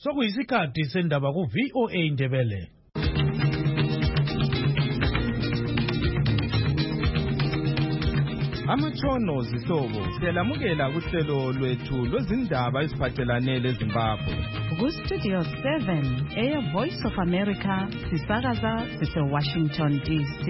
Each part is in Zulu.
Sokuyisikhathi sendaba ku VOA Indebele. Amatshono zihlobo siyalamukela kuhlelo lwethu lwezindaba eziphathelane leZimbabwe. Ku Studio 7 Air Voice of America sisakaza Washington DC.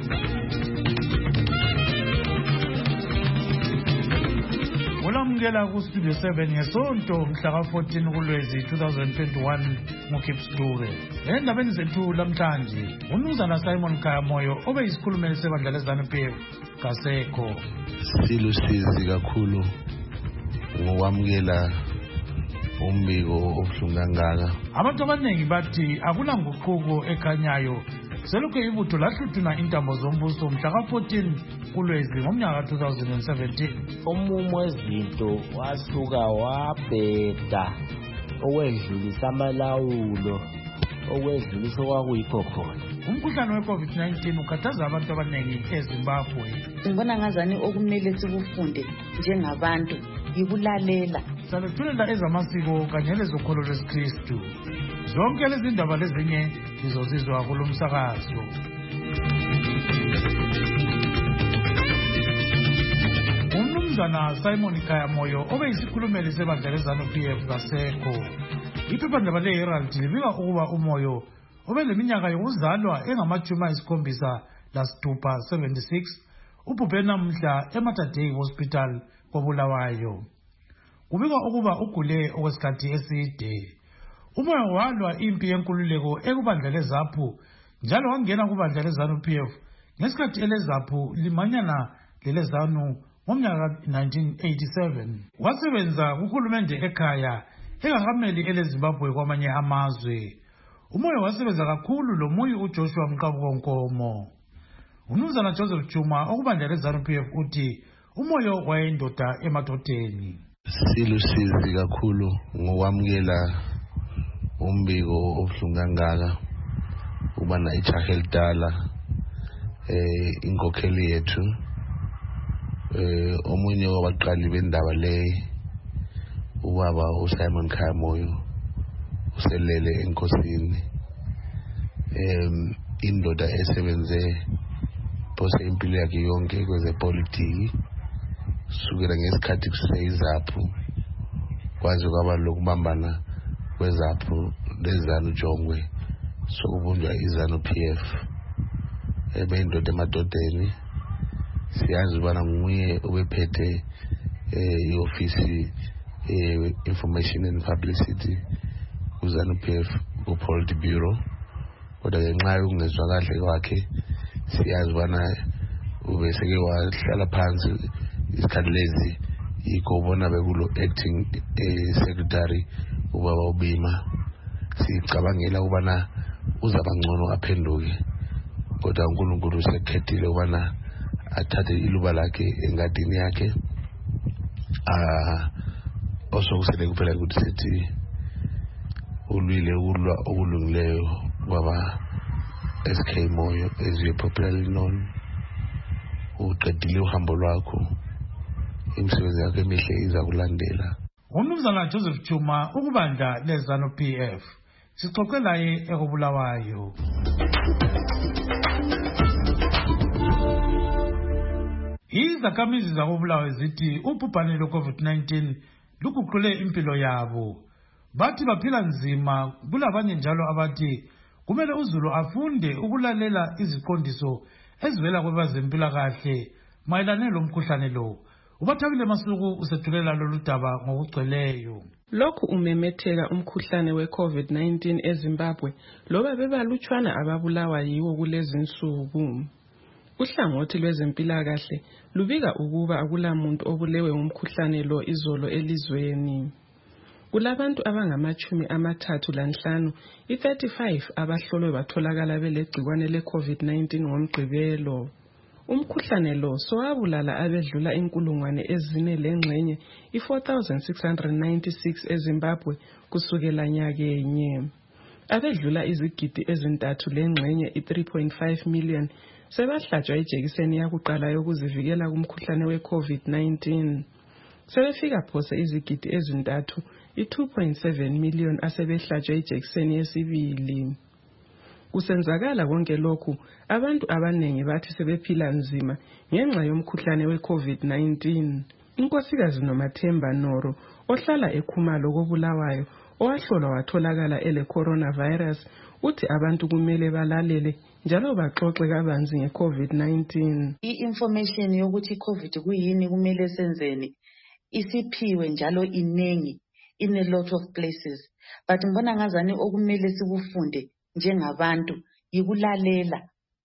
Ulamukela ku Studio 7 ngesonto mhla ka-14 kuLwezi 2021 ngoKipsture. Endabeni zethu lamhlanje, uMnumzana Simon Kayamoyo obeyisikhulumeli sebandla leZANU-PF kasekho. Silusizi kakhulu ngokwamukela umbiko obuhlungu kangaka. Abantu abaningi bathi akulanguquko ekhanyayo selokhu ibutho lahluthuna intambo zombuso mhla ka-14 kuLwezi ngomnyaka ka-2017. Umumo wezinto wasuka wabheda okwedlulisa amalawulo okwedlulisa okwakuyikho khona. Umkhuhlane we-COVID-19 ukhathaza abantu abaningi eZimbabwe. Ngibona ngazani okumele sikufunde njengabantu yikulalela. Saluthulela ezamasiko kanye lezokholo lwesikristu. Zonke lezi ndaba lezinye zizozizwa kulo msakazo. Umnumzana Simon Kayamoyo obeyisikhulumeli sebandla leZANU-PF kasekho. Iphephandaba le-Herald libika ukuba uMoyo obeleminyaka yokuzalwa engama-76 ubhubhe namhla eMatadei Hospital koBulawayo. Kubika ukuba ugule okwesikhathi eside. Umoyo walwa impi yenkululeko ekubandla leZAPU njalo wangena kubandla leZANU-PF ngesikhathi eleZAPU limanyana leleZANU ngomnyaka 1987. Wasebenza kuhulumende ekhaya engakameli eleZimbabwe kwamanye amazwe. Umoyo wasebenza kakhulu lomunye uJoshua Mkabukonkomo. Umnumzana Joseph Chuma okubandla leZANU-PF uthi umoyo wayindoda emadodeni. Silusizi kakhulu ngokwamukela umbiko obuhlungu kangaka ubana ijaha elidala inkokheli yethu omunye wabaqali bendaba le ubaba uSimon Kayamoyo uselele enkosini. Indoda esebenze phose impilo yakhe yonke kwezepolitiki sukela ngesikhathi kuseyiZAPU kwaze kwaba lokubambana kweZAPU leZANU Jongwe sokubunjwa iZANU-PF. Indoda emadodeni siyazi ubana nguye obephethe iofisi information and publicity kuZANU-PF ku-Politburo, kodwa ngenxa yokungezwa kahle kwakhe siyazi ubana ubeseke wahlala phansi isikhathi lezi yikho ubona bekulo acting secretary ubaba uBima. Sicabangela ubana uzaba ngcono aphenduke, kodwa uNkulunkulu usekhethile ubana athathe iluba lakhe engadini yakhe. Osokusele kuphela ukuthi sithi ulwile ukulwa okulungileyo kwaba SK Moyo as you popularly known. Uqedile uhambo lwakho, imisebenzi yakhe emihle iza kulandela. Umnumzana Joseph Chuma ukubandla leZANU-PF sixoxe laye ekubulawayo. Izakhamizi zakobulawayo zithi ubhubhane lwe-COVID-19 luguqule impilo yabo. Bathi baphila nzima, kulabanye njalo abathi kumele uzulu afunde ukulalela iziqondiso ezivela kwabezempilakahle mayelana lomkhuhlane lo. Ubathabile Masuku usethulela lolu daba ngokugcweleyo. Lokhu umemetheka umkhuhlane we-COVID-19 eZimbabwe loba bebalutshwana ababulawa yiwo kulezi nsuku. Uhlangothi lwezempilakahle lubika ukuba akulamuntu obulewe ngumkhuhlane lo izolo elizweni. Kulabantu abangama-35, i-35 abahlolwe batholakala belegcikwane le-COVID-19 ngomgqibelo. Umkhuhlane lo sowabulala abedlula inkulungwane ezine lengxenye, i-4,696 eZimbabwe kusukela nyakenye. Abedlula izigidi ezintathu lengxenye, i-3.5 million, sebahlatshwa ijekiseni yakuqala yokuzivikela kumkhuhlane we-COVID-19. sebefika phose izigidi ezintathu i-2.7 million asebehlatshwe ijekiseni yesibili. Kusenzakala konke lokhu, abantu abanengi bathi sebephila nzima ngenxa yomkhuhlane we-COVID-19. Unkosikazi Nomathemba Noro, ohlala eKhumalo koBulawayo, owahlolwa watholakala ele-coronavirus, uthi abantu kumele balalele njalo baxoxe kabanzi nge-COVID-19. I-information yokuthi i-COVID kuyini kumele senzeni isiphiwe njalo inengi in a lot of places, but ngibona ngazani okumele sikufunde njengabantu yikulalela.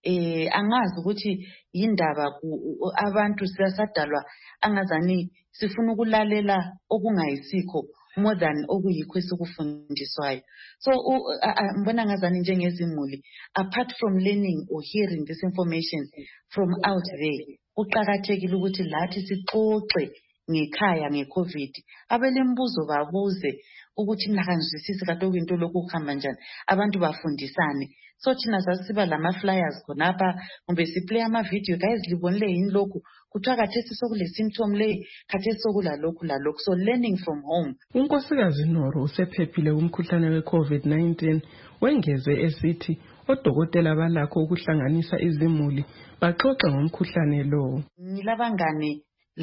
Angazi ukuthi yindaba abantu siyasadalwa angazani sifuna ukulalela okungayisikho more than okuyikho esikufundiswayo. So ngibona ngazani njengezimuli, apart from learning or hearing this information from out there, kuqakathekile ukuthi lathi sixoxe ngekhaya nge-COVID. Abelembuzo babuze ukuthi nakanjisisi kade okuyinto lokhu kuhamba njani, abantu bafundisane. So thina sasiba lama-flyers khonapha, kumbe siplay ama-video, guys libonile yini lokhu, kuthiwa khathesi sokule symptom le, khathesi sokula lokhu lalokhu. So learning from home. Unkosikazi Noro usephephile umkhuhlane we-COVID-19, wengeze esithi odokotela balakho ukuhlanganisa izimuli baxoxe ngomkhuhlane lo. Ngilabangane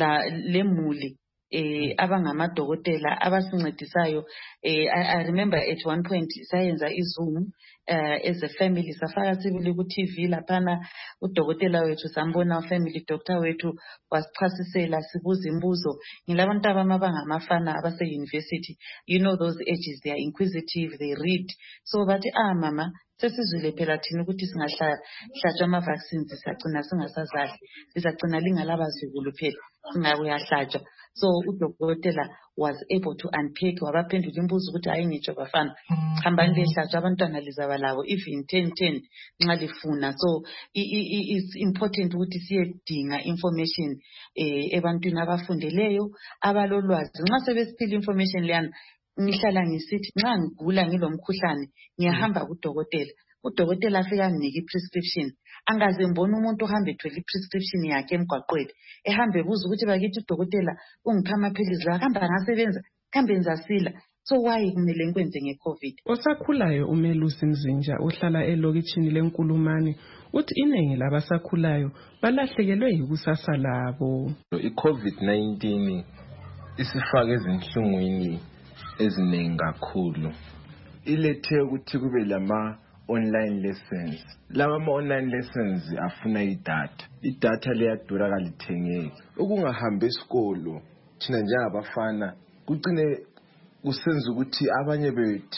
lemuli abangamadokotela abasincedisayo. I remember at one point sayenza iZoom as a family, safaka sibili ku-TV laphana, udokotela wethu sambona, family doctor wethu wasichasisela, sibuza imbuzo. Ngilabantu abangabafana abase-university, you know those ages, they are inquisitive, they read. So bathi mama sesizwile phela thina ukuthi singahlatshwa ama-vaccines sisagcina singasazazi, sizagcina lingalabazukulu phela singakuyahlatshwa. So udokotela was able to unpack, wabaphendula imbuzo ukuthi hayi ngitsho bafana, hambani lehlatshwa abantwana lizaba labo even 10 nxa lifuna. So it's important ukuthi siyedinga information ebantwini abafundeleyo abalolwazi. Nxa sebesiphila information leyana, ngihlala ngisithi nxa ngigula ngilomkhuhlane ngiyahamba kudokotela, udokotela afika nginike i-prescription. Angaze mbona umuntu uhambe ethwele i-prescription yakhe emgwaqweni, ehambe buza ukuthi bakithi udokotela ungipha amaphilisi la, kambe angasebenza, kambe ngizasila. So why kumele ngikwenze nge-COVID? Osakhulayo uMelusi Mzinja ohlala elokitshini leNkulumane uthi iningi labasakhulayo balahlekelwe yikusasa labo. I-COVID-19 isifake ezinhlungwini eziningi kakhulu. Ilethe ukuthi kube lama-online lessons. Lama ma-online lessons afuna idatha. Idatha liyadura kalithengeki. Ukungahambi esikolo thina njengabafana kucine kusenza ukuthi abanye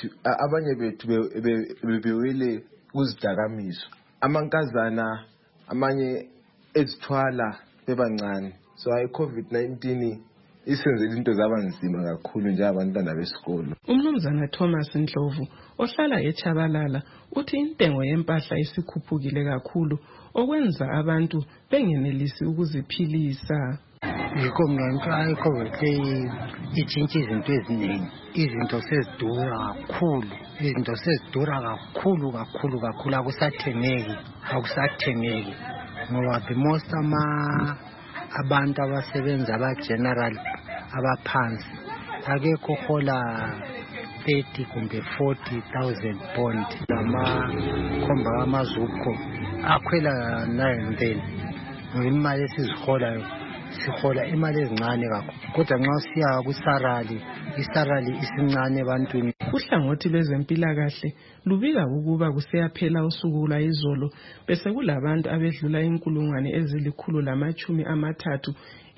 bethu bebewele kuzidakamizwa. Amankazana amanye ezithwala bebancane. So i-COVID-19 isenzele into zaba nzima kakhulu njengabantwana besikolo. Umnumzana Thomas Ndlovu ohlala eChabalala uthi intengo yempahla isikhuphukile kakhulu okwenza abantu bengenelisi ukuziphilisa. Yikho mina i-COVID itshintshe izinto eziningi. Izinto sezidura kakhulu, akusathengeki ngoba the most abantu abasebenza aba-general abaphansi akekho hola 30 kumbe 40,000 bond. Lamakhomba kamazukho akhwela 9 imali esiziholayo sihola imali ezincane kakhulu, kodwa nxa siya kusarali, isarali isincane ebantwini. Uhlangothi lwezempilakahle lubika ukuba kuseyaphela usuku lwayizolo bese kulabantu abedlula 113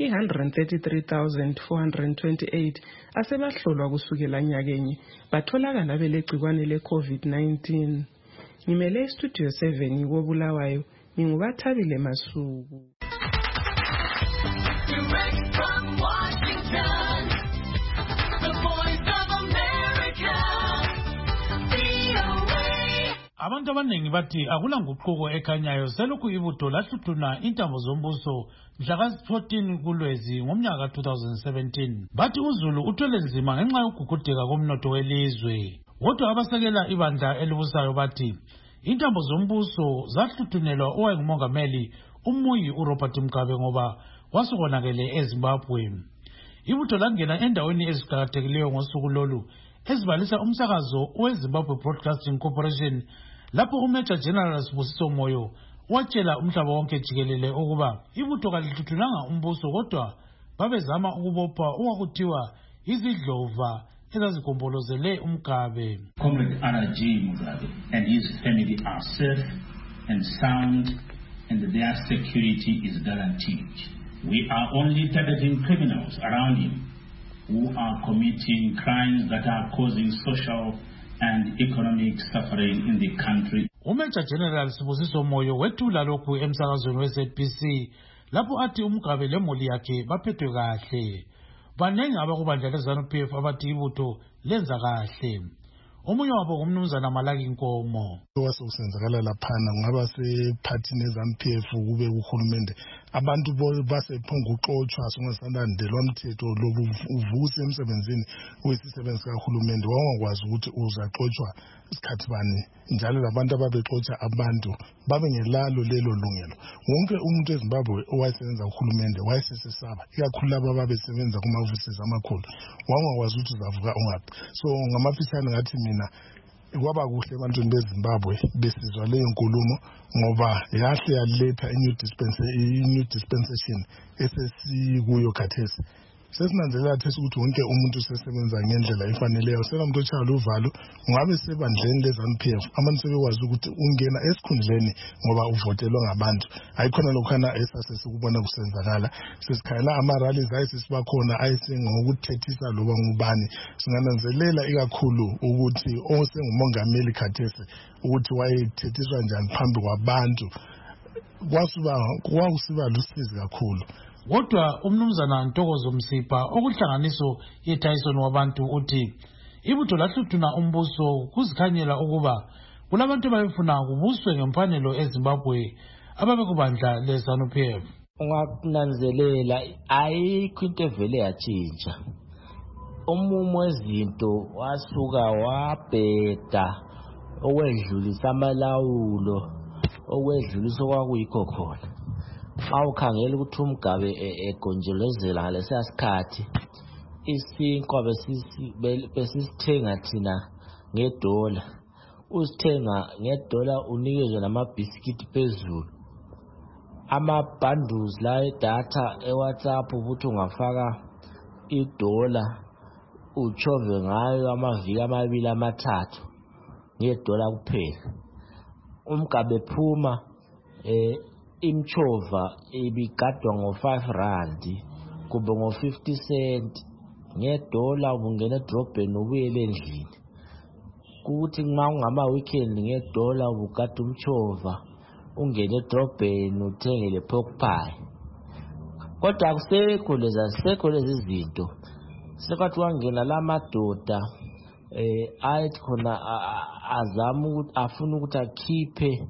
133,428 asebahlolwa kusukela nyakenye batholakala belegcikwane le-COVID-19. Ngimele istudio 7 koBulawayo, ngingubathabile Masuku. Direct from Washington, the voice of America, VOA. Abantu abaningi bathi akula nguquko ekhanyayo selokhu ibutho lahluthuna intambo zombuso mhla ka-14 kuLwezi ngomnyaka ka-2017. Bathi uZulu uthwele nzima ngenxa yokugugudeka komnotho welizwe. Kodwa abasekela ibandla elibusayo bathi intambo zombuso zahluthunelwa owayengumongameli uMuyi uRobert Mugabe ngoba wasukonakele eZimbabwe. ibutho langena endaweni eziqakathekileyo ngosuku lolu ezibalisa umsakazo weZimbabwe Broadcasting Corporation lapho uMajor General Sibusiso Moyo watshela umhlaba wonke jikelele ukuba ibutho kalithuthulanga umbuso kodwa babezama ukubopha okwakuthiwa izidlova ezazigombolozele uMgabe. Comrade R.J. Mugabe and his family are safe and sound, and their security is guaranteed. We are only targeting criminals around him who are committing crimes that are causing social and economic suffering in the country. Major General Sibusiso Moyo wethula lokhu emsakazweni weZBC lapho athi uMgabe lemuli yakhe baphethwe kahle. Banengi abakubandla leZANU-PF abathi ibutho lenza kahle. Omunye wabo ngumnumzana Malaki Nkomo. Wasenzakala laphana ngaba sephathini yeZANU-PF kube uhulumende abantu basephonga uxotshwa songasandandelwa umthetho lobu uvuse emsebenzini wesisebenzi kahulumende wangakwazi ukuthi uzaxotshwa isikhathi bani njalo labantu ababexotsha abantu babengelalo lelo lungelo. Wonke umuntu eZimbabwe owayesebenza uhulumende wayesesesaba ikakhulu laba ababesebenza kumavusisi amakhulu wangakwazi ukuthi uzavuka ungaphi. So ngamafishane ngathi mina kwaba kuhle ebantwini beZimbabwe besizwa leyo nkulumo ngoba yahle yaletha i-new dispensation esesikuyo khathesi. Sesinanzelela thesi ukuthi wonke umuntu usesebenza ngendlela efaneleyo. Senamuntu otshayela uvalo ungabe sebandleni leZANU-PF abantu sebekwazi ukuthi ungena esikhundleni ngoba uvotelwe ngabantu. Ayikhona lokhana esasesikubona kusenzakala. Sesikhayela ama-rallies ayesisibakhona ayesengokuthethisa loba ngubani. Singananzelela ikakhulu ukuthi osengumongameli khathesi ukuthi wayethethiswa njani phambi kwabantu. Kwakusiba lusizi kakhulu. Kodwa umnumzana Ntokozo Msipha okuhlanganiso yeTyson wabantu uthi ibutho lahluthuna umbuso kuzikhanyela ukuba kulabantu abayefuna kubuswe ngemfanelo eZimbabwe ababekubandla leZANU-PF. Ungakunanzelela ayikho into evele yatshintsha. Umumo wezinto wasuka wabheda okwedlulisa amalawulo okwedlulisa okwakuyikho khona. Awukhangela ukuthi uMgabe egonjelezela ngalesa sikhathi isinkwa besisithenga thina ngedola. Usithenga ngedola unikezwe namabhiskiti phezulu. Ama-bundles la edatha eWhatsApp ukuthi ungafaka idola uchove ngayo amaviki amabili amathathu ngedola kuphela. uMgabe phuma imchova ibigadwa ngo5 rand kube ngo50 cent ngedola ubungena edrobheni ubuyele endlini. Kuthi nxa ungama weekend ngedola ubugada umchova ungena edrobheni uthenge le pork pie. Kodwa akusekho lezi zinto. Sekathi wangena lamadoda ayithi khona azama ukuthi afuna ukuthi akhiphe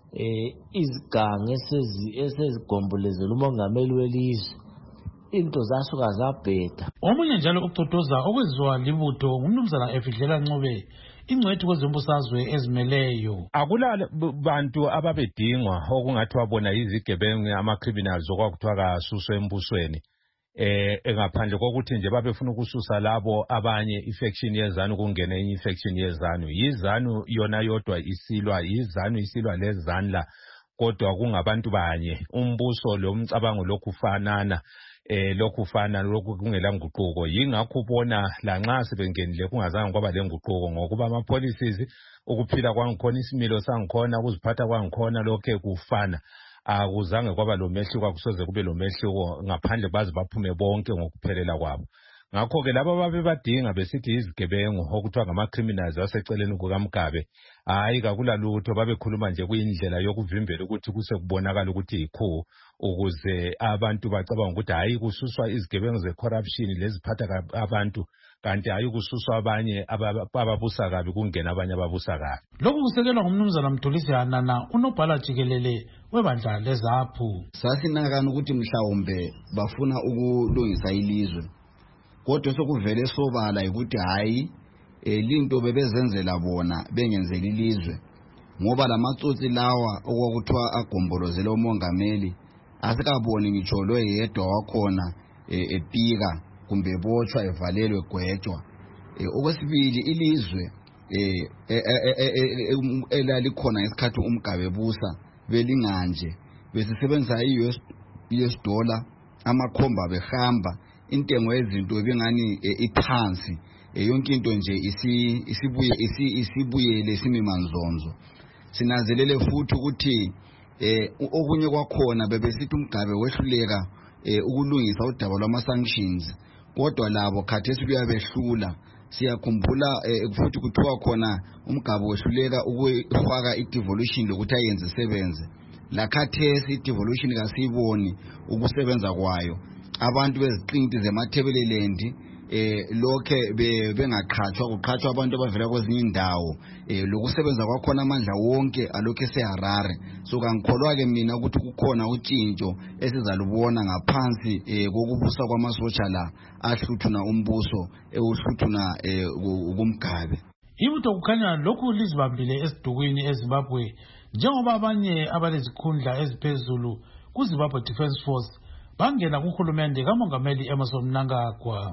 izigange esezigombolezela umongameli welizwe. Into zasuka zabheda. Omunye njalo uCotoza okwenziwa libutho ngumnumzana Efidlela Ncube ingcwethi kwezombusazwe ezimeleyo. Akula bantu ababedingwa okungathi wabona izigebengu ama-criminals okwakuthiwa kasuswe embusweni. Engaphandle kokuthi nje babefuna ukususa labo abanye infection yezanu kungena enye infection yezanu. Yizanu yona yodwa isilwa, yizanu isilwa lezanla kodwa kungabantu banye. Umbuso lo umcabango lokufanana lokufana lokhu kungela nguquko. Yingakho ubona lanxa sebengenile kungazange kwaba lenguquko ngokuba ama policies ukuphila kwangikhona isimilo sangikhona ukuziphatha kwangikhona lokho kufana. Akuzange kwaba lo mehluko akusoze kube lo mehluko ngaphandle bazi baphume bonke ngokuphelela kwabo. Ngakho ke laba babebadinga besithi izigebengu okuthiwa ngama-criminals waseceleni kukaMgabe hayi kakula lutho babekhuluma nje kuyindlela yokuvimbela ukuthi kuse kubonakala ukuthi yikho ukuze abantu bacabanga ukuthi hayi kususwa izigebengu ze-corruption leziphatha abantu kanti hayi kususwa abanye ababusa kabi kungena abanye ababusa kabi. Lokhu kusekelwa ngumnumzana Mdulisi Hanana unobhala jikelele webandla leZAPHU. Sasinakana ukuthi mhlawumbe bafuna ukulungisa ilizwe kodwa sokuvele sobala ukuthi hayi linto bebezenzela bona bengenzela ilizwe ngoba lamatsotsi lawa okwakuthiwa agombolozela umongameli asikaboni ngitsho lo yedwa wakhona epika kumbe botshwa evalelwe gwetshwa. Okwesibili ilizwe elalikhona ngesikhathi uMgabe busa belinganje besisebenza i-US dollar, amakhomba behamba, intengo yezinto ebengani iphansi, yonke into nje isibuyele simimanzonzo. Sinanzelele futhi ukuthi okunye kwakhona bebesithi uMgabe wehluleka ukulungisa udaba lwama-sanctions, kodwa labo khathesi kuyabehlula. Siyakhumbula futhi kuthiwa khona uMgabe wehluleka ukufaka i-devolution lokuthi ayenze isebenze. La khathesi i-devolution kasiyiboni ukusebenza kwayo. Abantu beziqinti zemathebeleland lokhe bengaqhatshwa, kuqhatshwa abantu abavela kwezinye indawo, lokusebenza kwakhona amandla wonke alokhe seHarare. So kangikholwa-ke mina ukuthi kukhona utshintsho esizalubona ngaphansi kokubusa kwamasotsha la ahluthuna umbuso ewuhluthuna kuMgabe. Ibutho kukhanya lokhu lizibambile esidukwini eZimbabwe, njengoba abanye abalezikhundla eziphezulu kuZimbabwe Defence Force bangena kuhulumende kaMongameli Emmerson Mnangagwa.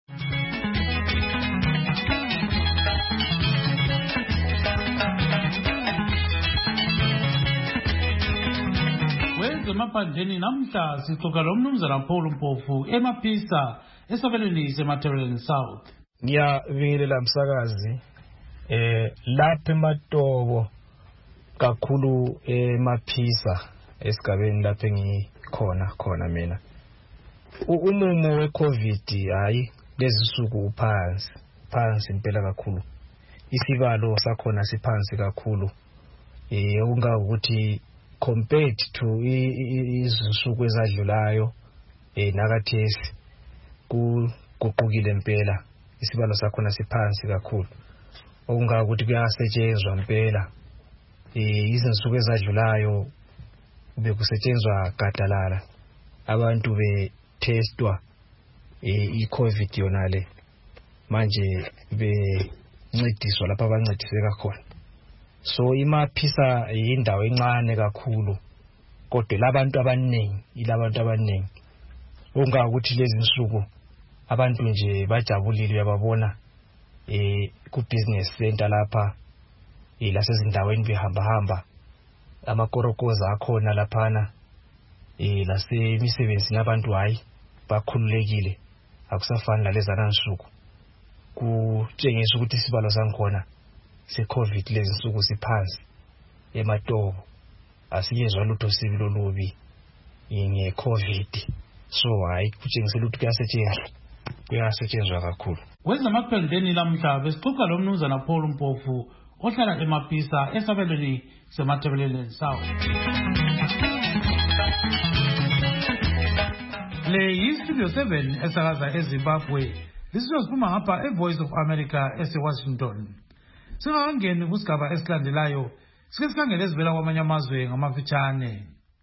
Emaphandleni namhla sixoxa lomnumzana Paul Mpofu eMaphisa esabelweni seMatabeleland South. Ngiyabingelela msakazi lapha eMatobo kakhulu eMaphisa esigabeni lapha engikhona mina. Umumo weCovid hayi lezisuku uphansi impela kakhulu. Isibalo sakhona siphansi kakhulu. Ungakuthi compared to izinsuku ezadlulayo nakathesi kuguqukile impela, isibalo sakhona siphansi kakhulu. Okungakuthi kuyasetshenzwa impela izinsuku ezadlulayo bekusetshenzwa gadalala, abantu betestwa iCovid yonale, manje bencediswa lapha abancediseka khona. So iMaphisa indawo encane kakhulu, kodwa labantu abaningi. Ungakuthi lezi nsuku abantu nje bajabulile uyababona ku business center lapha lasezindaweni behamba amakorokoza akhona laphana lasemisebenzini abantu hayi bakhululekile, akusafani lalezana nsuku. Kutshengisa ukuthi isibalo sankhona seCovid lezi nsuku siphansi eMatobo, asiyezwa lutho sibi lolubi ngeCovid. So hayi kutshengisela ukuthi kuyasetshenzwa kakhulu. Kwezamaphandleni lamhla besixoxa lomnumzana Paul Mpofu ohlala eMaphisa esabelweni seMatabeleland South. Le yiStudio 7 esakaza eZimbabwe. Lisizwe siphuma ngapha eVoice of America eseWashington. Singakangeni kusigaba esilandelayo, sike sikhangele ezivela kwamanye amazwe ngamafitshane.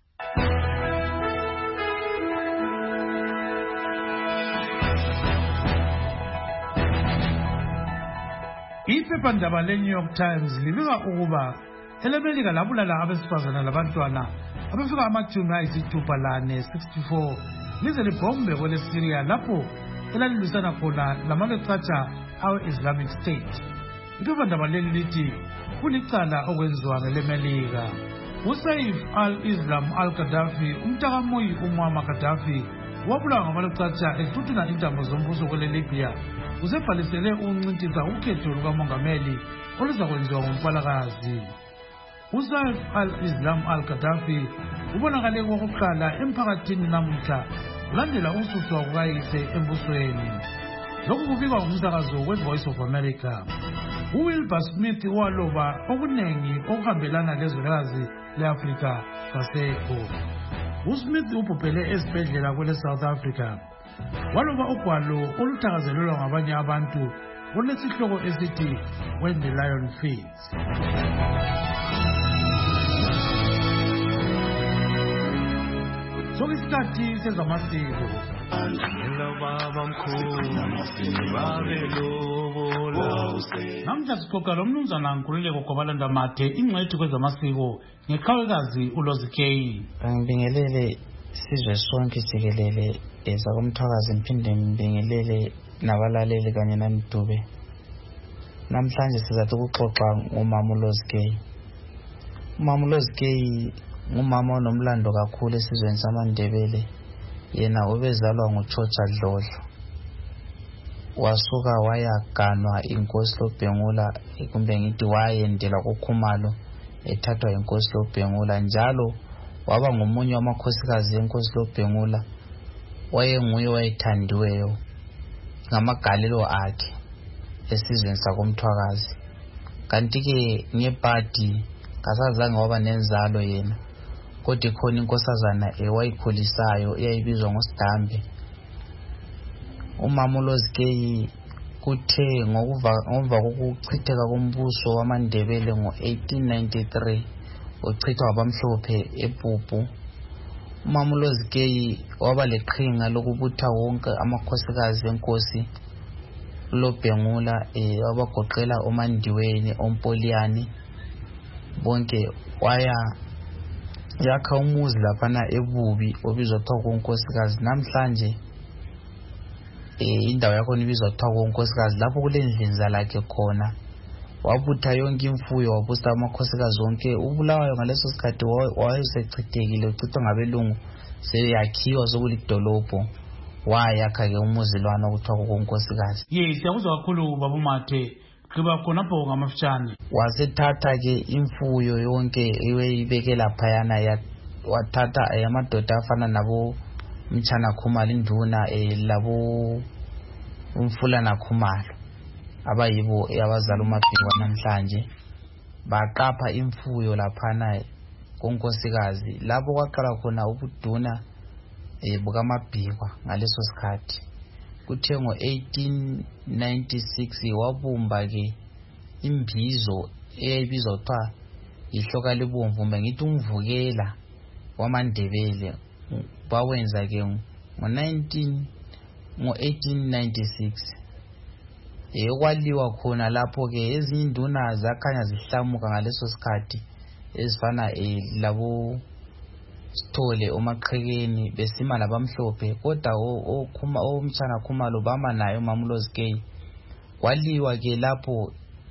Iphephandaba leNew York Times libika ukuba eleMelika labulala abesifazana labantwana abafika ama-64 lize libhombe kweleSyria lapho elalilisana khona lamaleqhatsha awe-Islamic State. Iphephandaba leli lithi kulicala okwenziwa ngeleMelika. uSaif al-Islam al-Gaddafi, umntakamoyi uMuammar Gaddafi, wabulawa ngamaleqhatsha ehluthuna intambo zombuso kweleLibya, usebhalisele ukuncintisa ukhetho lukamongameli oluzakwenziwa ngoMfalakazi. uSaif al-Islam al-Gaddafi ubonakale kokuqala emphakathini namuhla kulandela ukususwa kukayise embusweni. Lokhu kubikwa ngumsakazo weVoice of America. uWilbur Smith waloba okunengi okuhambelana lezwekazi le-Afrika kasekho. uSmith ubhubhele esibhedlela kwele-South Africa. Waloba ugwalo oluthakazelelwa ngabanye abantu olesihloko esithi When the Lion Feeds. Sokisikhathi sezamasiko. Namhla sixoxa lomnumzana Nkululeko Gobalanda Mathe, ingcwethi kwezamasiko ngeqhawekazi uLozi K. Ngibingelele sizwe sonke jikelele zakomthwakazi ngiphinde ngibingelele nabalaleli kanye namdube. Namhlanje sizathi ukuxoxa ngomama uLozgay. Umama uLozgay ngumama onomlando kakhulu esizweni samaNdebele. Yena ubezalwa nguChocha Dlodlo. Wasuka wayaganwa inkosi loBhengula kumbe ngithi wayendela kuKhumalo ethathwa inkosi loBhengula njalo waba ngomunye wamakhosikazi enkosi loBhengula. Wayenguye wayethandiweyo ngamagalelo akhe esizweni sakomthwakazi. Kanti ke ngebhadi kasazange waba nenzalo yena. Kodwa khona inkosazana ewayikhulisayo eyayibizwa ngoSidambe. Umama uLozgay kuthe ngokuva kokuchitheka kombuso wamaNdebele ngo-1893 uchithwa wabamhlophe ePupu. Umama uLozgay waba leqhinga lokubutha wonke amakhosikazi enkosi loBhengula wabagoqela oMandiweni, oMpoliyani bonke yakha umuzi laphana eBubi obizwa kuthiwa kunkosikazi. Namhlanje indawo yakho ibizwa kuthiwa kunkosikazi lapho kulendlinza lakhe khona. Wabutha yonke imfuyo wabusa amakhosikazi onke. Ubulawayo ngaleso sikhathi wayesechithekile uchithwa ngabelungu seyakhiwa sokulidolobho. Wayakha ke umuzi lwana okuthiwa kunkosikazi. Siyakuzwa kakhulu baba Mathe. Kuba khonapho ngamafutshane wasethatha ke imfuyo yonke eyibekela phayana wathatha amadoda afana nabo Mchana Khumalo induna labo Umfulana Khumalo abayibo abazala uMabhikwa namhlanje baqapha imfuyo laphana konkosikazi lapho kwaqala khona ubuduna bukaMabhikwa ngaleso sikhathi. Kuthe ngo-1896 wabumba ke imbizo eyayibizwa kuthiwa ihloka libomvu ngithi umvukela wamaNdebele. Bawenza ke ngo-1896 kwaliwa khona lapho ke ezinye induna zakhanya zihlamuka ngaleso sikhathi ezifana labo Sithole uMaqhekeni besima labamhlophe kodwa oMchana Khumalo bama naye umama uLozgay. Kwaliwa ke lapho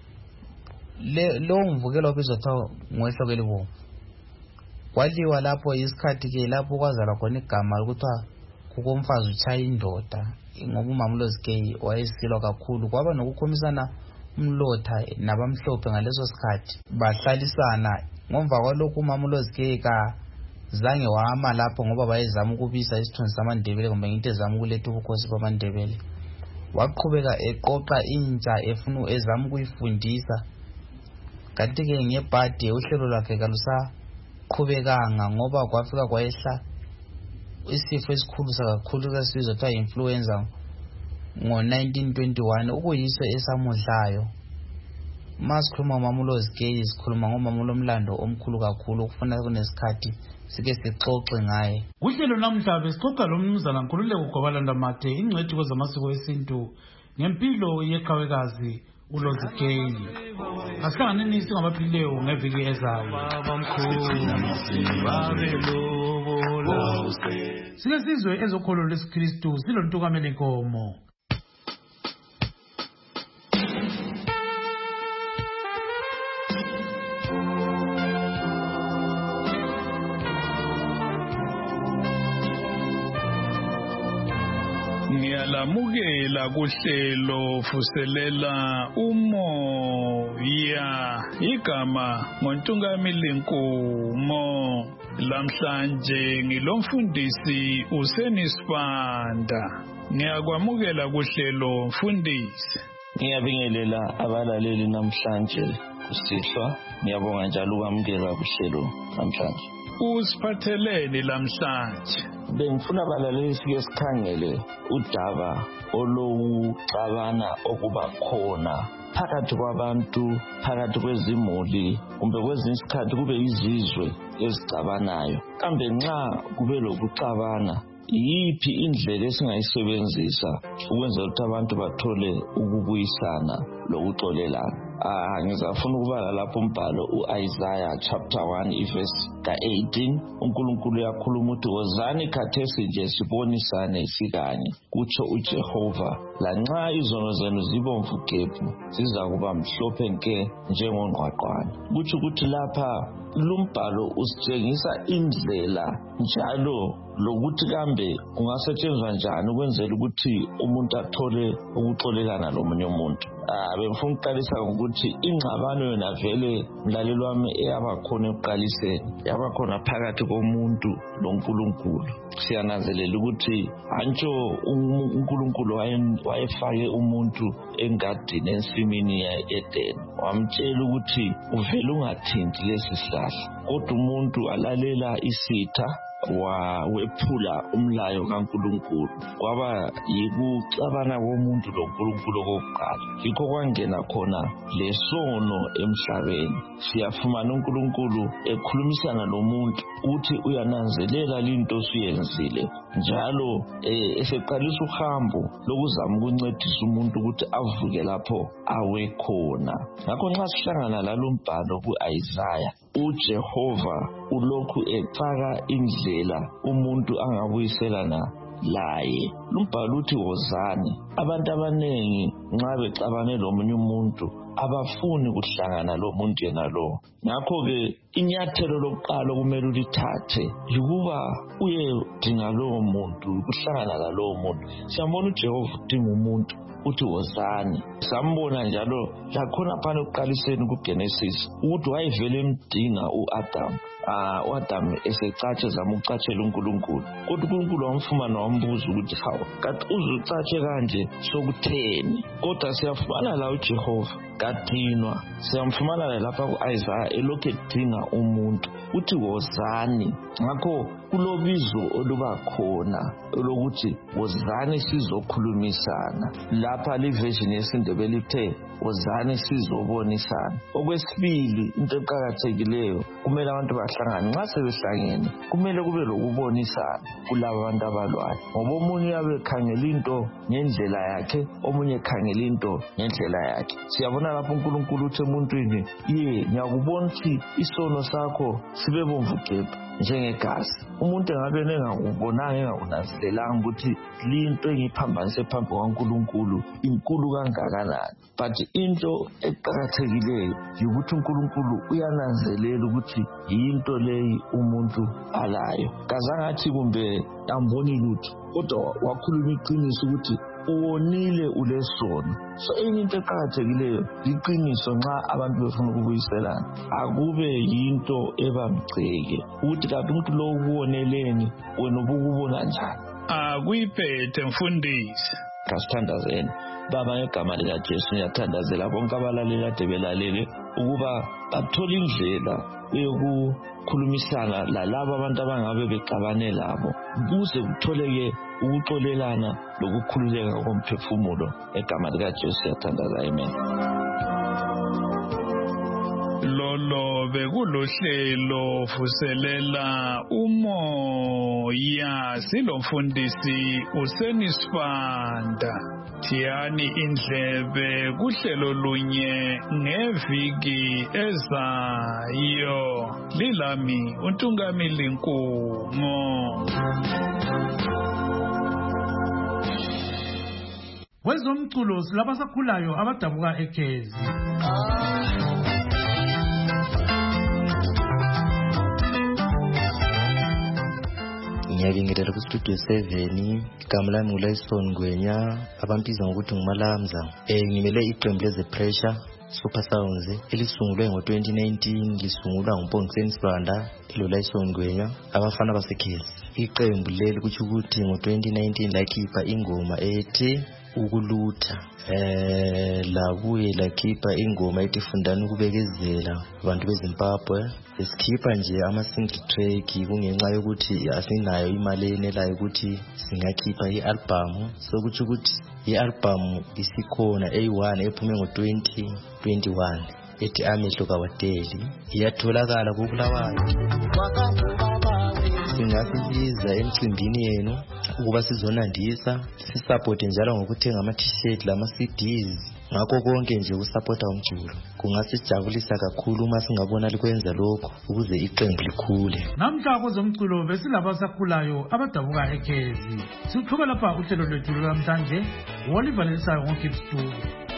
lo mvukelo obizwa kuthiwa ngwehloka libomvu. Kwaliwa lapho isikhathi ke lapho kwazala khona igama lokuthiwa kukomfazi utshaya indoda ngoba umama uLozgay wayesilwa kakhulu. Kwaba nokukhomisana umlotha nabamhlophe ngaleso sikhathi bahlalisana. Ngomva kwalokho umama uLozgay zange wama lapho ngoba bayezama ukubisa isithunzi samaNdebele kumbe ngithi ezama ukuletha ubukhosi bamaNdebele. Waqhubeka eqoqa intsha efuna ezama ukuyifundisa. Kanti ke ngebhadi uhlelo lwakhe kalusaqhubekanga ngoba kwafika kwayehla isifo esikhulu kakhulu esizwe kuthiwa influenza ngo-1921 ukuyiso esamudlayo. Masikhuluma ngomama uLozgay sikhuluma ngomama olomlando omkhulu kakhulu ukufuna kunesikhathi sike sixoxe ngaye. Kuhlelo namhla besixoxa lo mnumzana Nkululeko Gwabulanda Mathe ingcwethi kwezamasiko esintu ngempilo yeqhawekazi uLozgay. Asihlanganeni singabaphilileyo ngeviki ezayo. Silesizwe ezokholo lesiKristu silontukamela inkomo. Ngiyalamukela kuhlelo vuselela umoya igama ngoNtungameli Nkomo. Lamhlanje ngilomfundisi uSenisibanda. Ngiyakwamukela kuhlelo mfundisi. Ngiyabingelela abalaleli namhlanje kusihlwa. Ngiyabonga njalo ukwamukela kuhlelo namhlanje. Usiphatheleni lamhlanje? Bengifuna abalaleli sike sikhangele udaba olokuxabana okuba khona phakathi kwabantu, phakathi kwezimuli kumbe kwezinye isikhathi kube izizwe ezixabanayo. Kambe nxa kube lokuxabana yiphi indlela esingayisebenzisa ukwenzela ukuthi abantu bathole ukubuyisana lokuxolelana. Ngizafuna ukubala lapho umbhalo u-Isaiah chapter 1 verse ka-18. uNkulunkulu uyakhuluma ukuthi wozani khathesi nje sibonisane sikanye, kutsho uJehova. Lanxa izono zenu zibomvu gebhu, zizakuba mhlophe nke njengongqwaqwane. Kutsho ukuthi lapha lumbhalo usitshengisa indlela njalo lokuthi kambe kungasetshenzwa njani ukwenzela ukuthi umuntu athole ukuxolelana lomunye umuntu. Bengifuna ukuqalisa ngokuthi ingxabano yona vele mlalelo wami eyabakhona ekuqaliseni yabakhona phakathi komuntu loNkulunkulu. Siyananzelela ukuthi hantsho uNkulunkulu wayefake umuntu engadini ensimini ye-Eden, wamtshela ukuthi uvele ungathinti lesi sihlahla, kodwa umuntu alalela isitha wephula umlayo kaNkulunkulu. Kwaba yikuxabana komuntu loNkulunkulu okokuqala, yikho kwangena khona lesono emhlabeni. Siyafumana uNkulunkulu ekhulumisana nomuntu uthi uyananzelela into osuyenzile, njalo eseqalisa uhambo lokuzama ukuncedisa umuntu ukuthi avuke lapho awe khona. Ngakho nxa sihlangana lalo mbhalo ku-Isaiah, uJehova ulokhu efaka indlela umuntu angabuyiselana laye. Lumbhalo uthi wozani. Abantu abanengi nxa bexabane lomunye umuntu abafuni kuhlangana lo muntu yena lo. Ngakho-ke inyathelo lokuqala kumele ulithathe yikuba uyedinga lowo muntu, ukuhlangana lalowo muntu. Siyambona uJehova udinga umuntu, uthi wozani. Sambona njalo lakhona phana ekuqaliseni kuGenesis ukuthi wayevele emdinga u-Adam. U-Adam esecatshe zama ukucatshela uNkulunkulu, kodwa uNkulunkulu wamfumana wambuza ukuthi hawu, kanti uzucatshe kanje sokutheni? Kodwa siyafumana la uJehova kadinwa. Siyamfumana lapha ku-Isaiah elokhu edinga umuntu, uthi wozani. Ngakho kulobizo oluba khona lokuthi wozani sizokhulumisana. Lapha liversion yesiNdebele lithe wozani sizobonisana. Okwesibili, into eqakathekileyo, kumele abantu bahlangane. Nxa sebehlangene kumele kube lokubonisana kulabo abantu abalwayo, ngoba omunye uyabe ekhangela into ngendlela yakhe, omunye ekhangela into ngendlela yakhe. Siyabona lapho uNkulunkulu uthi emuntwini, ngiyakubona ukuthi isono sakho sibe bomvu gebhu njengegazi. Umuntu engabe engakubonanga, engakunanzelelanga ukuthi linto engiphambanise phambi kwaNkulunkulu inkulu kangakanani. But into eqakathekileyo yikuthi uNkulunkulu uyananzelela ukuthi yinto leyi umuntu alayo. Kazangathi kumbe amboni lutho, kodwa wakhuluma iqiniso ukuthi uwonile ulesono. So enye into eqakathekileyo iqiniso. Nxa abantu befuna ukubuyiselana, akube yinto ebamgceke ukuthi kanti umuntu lo ukuwoneleni, wena ubukubona njani. Akuyiphethe mfundisi. Kasithandazeni Baba, ngegama likaJesu ngiyathandazela bonke abalaleli ade belalele ukuba bathole indlela yokukhulumisana lalabo abantu abangabe bexabane labo, kuze kutholeke ukuxolelana lokukhululeka komphefumulo. Egama likaJesu siyathandaza, amen. Lolo bekulohlelo vuselela umoya, silomfundisi uSenisibanda. Thiyani indlebe kuhlelo lunye ngeviki ezayo. Lilami uNtungamili Nkumo. Kwezomculo silabasakhulayo abadabuka eKezi. Ngiyabingelela ku-Studio 7. Igama lami nguLayson Ngwenya, abambiza ngokuthi nguMalamza. Ngimele iqembu leze Pressure Super Sounds elisungulwe ngo-2019, lisungulwa nguMpongiseni Sibanda loLayson Ngwenya, abafana baseKezi. Iqembu leli kutsho ukuthi ngo-2019 lakhipha ingoma ethi ukulutha, labuye lakhipha ingoma ethi fundani ukubekezela abantu beZimbabwe. Sikhipha nje ama-single track kungenxa yokuthi asinayo imali enelayo ukuthi singakhipha i-album. So kutsho ukuthi i-album isikhona A1 ephume ngo-2021 ethi Amehlo Kawadeli, iyatholakala kuBulawayo. Singasiza emcimbini yenu ukuba sizonandisa, sisupport njalo ngokuthenga ama-t-shirt lama-CDs ngakho konke nje usupporta umjulo kungasijabulisa kakhulu uma singabona likwenza lokho ukuze iqembu likhule. Namhla kwezomculo besilabasakhulayo abadabuka ekhezi. Sithuka lapha uhlelo lwethu lwamhlanje. Oliver Nelisayo ngoKids 2.